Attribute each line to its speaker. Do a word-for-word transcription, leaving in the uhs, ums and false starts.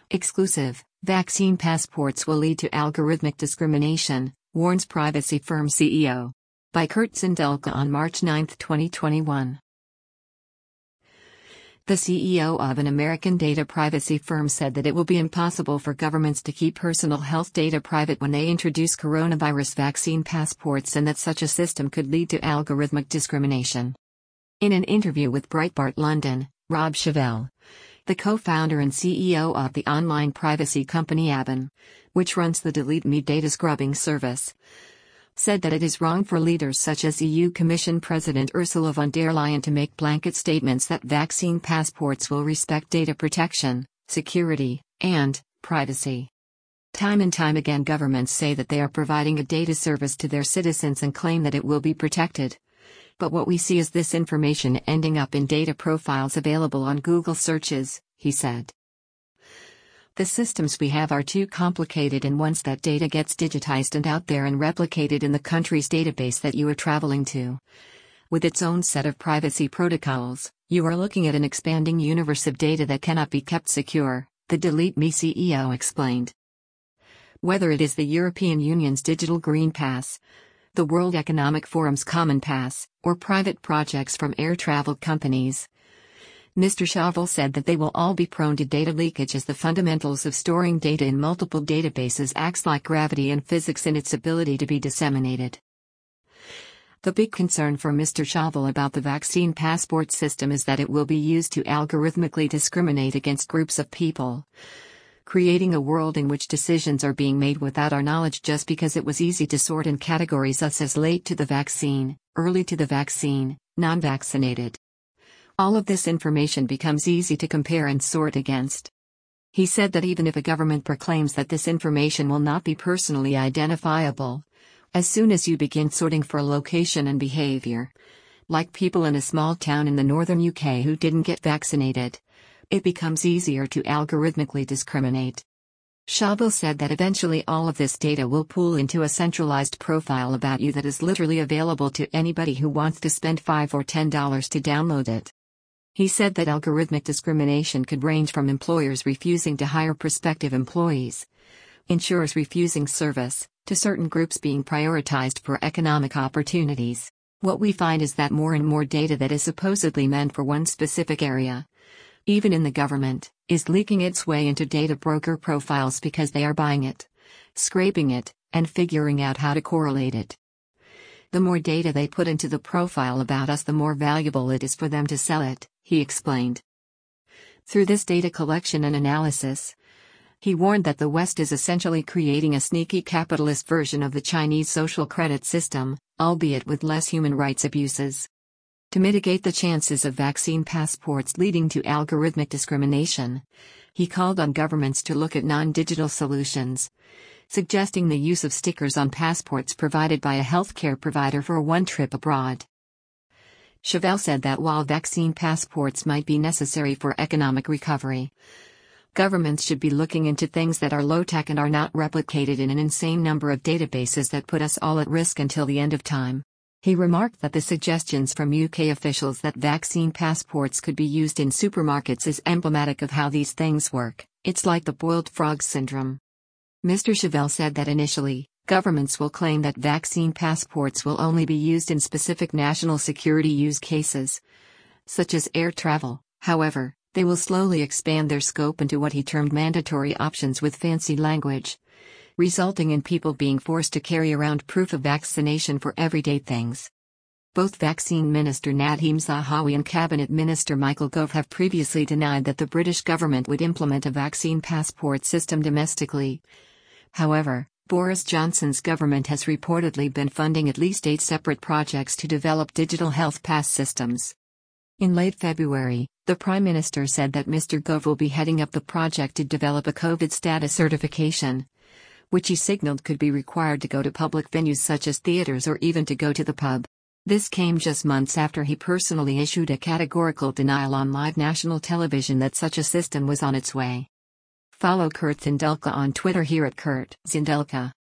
Speaker 1: Exclusive, vaccine passports will lead to algorithmic discrimination, warns privacy firm C E O. By Kurt Zindelka on March ninth, twenty twenty-one. The C E O of an American data privacy firm said that it will be impossible for governments to keep personal health data private when they introduce coronavirus vaccine passports, and that such a system could lead to algorithmic discrimination. In an interview with Breitbart London, Rob Chevelle, the co-founder and C E O of the online privacy company Aben, which runs the Delete Me data scrubbing service, said that it is wrong for leaders such as E U Commission President Ursula von der Leyen to make blanket statements that vaccine passports will respect data protection, security, and privacy. Time and time again, governments say that they are providing a data service to their citizens and claim that it will be protected. But what we see is this information ending up in data profiles available on Google searches, he said. The systems we have are too complicated, and once that data gets digitized and out there and replicated in the country's database that you are traveling to, with its own set of privacy protocols, you are looking at an expanding universe of data that cannot be kept secure, the Delete Me C E O explained. Whether it is the European Union's Digital Green Pass, the World Economic Forum's Common Pass, or private projects from air travel companies, Mister Chevelle said that they will all be prone to data leakage, as the fundamentals of storing data in multiple databases acts like gravity and physics in its ability to be disseminated. The big concern for Mister Chevelle about the vaccine passport system is that it will be used to algorithmically discriminate against groups of people, creating a world in which decisions are being made without our knowledge just because it was easy to sort in categories such as late to the vaccine, early to the vaccine, non-vaccinated. All of this information becomes easy to compare and sort against. He said that even if a government proclaims that this information will not be personally identifiable, as soon as you begin sorting for location and behavior, like people in a small town in the northern U K who didn't get vaccinated, it becomes easier to algorithmically discriminate. Chevelle said that eventually all of this data will pool into a centralized profile about you that is literally available to anybody who wants to spend five or ten dollars to download it. He said that algorithmic discrimination could range from employers refusing to hire prospective employees, insurers refusing service, to certain groups being prioritized for economic opportunities. What we find is that more and more data that is supposedly meant for one specific area, even in the government, is leaking its way into data broker profiles because they are buying it, scraping it, and figuring out how to correlate it. The more data they put into the profile about us, the more valuable it is for them to sell it, he explained. Through this data collection and analysis, he warned that the West is essentially creating a sneaky capitalist version of the Chinese social credit system, albeit with less human rights abuses. To mitigate the chances of vaccine passports leading to algorithmic discrimination, he called on governments to look at non-digital solutions, suggesting the use of stickers on passports provided by a healthcare provider for one trip abroad. Chevelle said that while vaccine passports might be necessary for economic recovery, governments should be looking into things that are low-tech and are not replicated in an insane number of databases that put us all at risk until the end of time. He remarked that the suggestions from U K officials that vaccine passports could be used in supermarkets is emblematic of how these things work. It's like the boiled frog syndrome. Mister Chevelle said that initially, governments will claim that vaccine passports will only be used in specific national security use cases, such as air travel. However, they will slowly expand their scope into what he termed mandatory options with fancy language, resulting in people being forced to carry around proof of vaccination for everyday things. Both Vaccine Minister Nadhim Zahawi and Cabinet Minister Michael Gove have previously denied that the British government would implement a vaccine passport system domestically. However, Boris Johnson's government has reportedly been funding at least eight separate projects to develop digital health pass systems. In late February, the Prime Minister said that Mister Gove will be heading up the project to develop a COVID status certification, which he signaled could be required to go to public venues such as theaters or even to go to the pub. This came just months after he personally issued a categorical denial on live national television that such a system was on its way. Follow Kurt Zindelka on Twitter here at Kurt Zindelka.